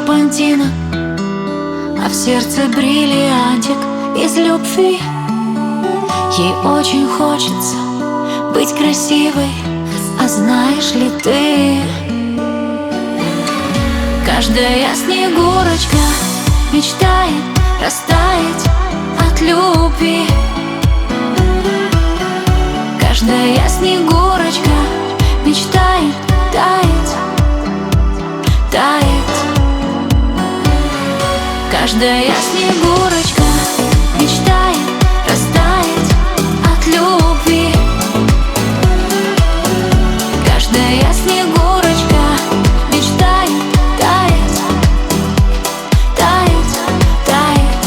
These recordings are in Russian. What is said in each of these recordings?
серпантина, а в сердце бриллиантик из любви. Ей очень хочется быть красивой, а знаешь ли ты, каждая снегурочка мечтает растаять от любви. Каждая снегурочка мечтает таять, таять. Каждая снегурочка мечтает растаять от любви. Каждая снегурочка мечтает таять, таять, таять.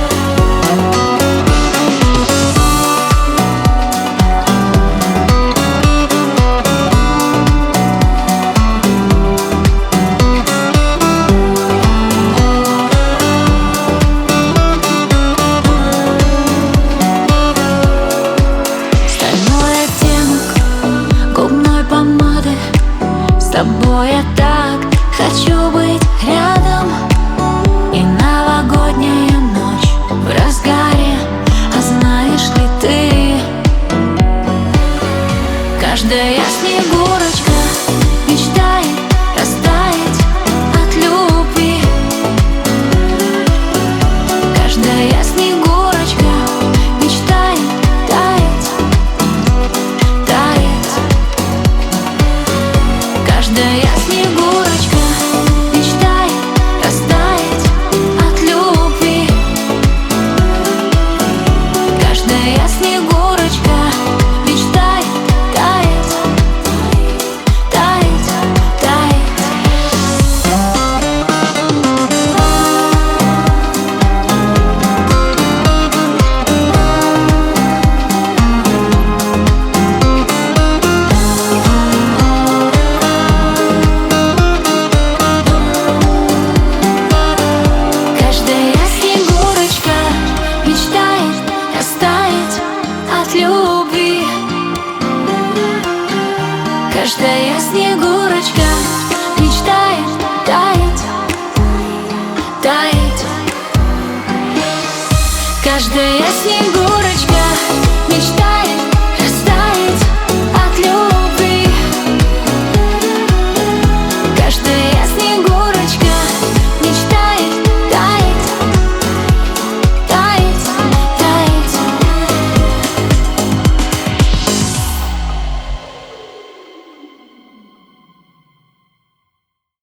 Стальной оттенок губной помады, с тобой я так хочу быть рядом. И новогодняя ночь в разгаре, а знаешь ли ты, каждая снегурочка мечтает растаять от любви. Каждая снегурочка мечтает таять, таять. Каждая снегурочка мечтает растаять от любви. Каждая снегурочка мечтает таять, таять, таять. Каждая снегурочка мечтает растаять от любви. Каждая снегурочка мечтает таять, таять. Каждая снегурочка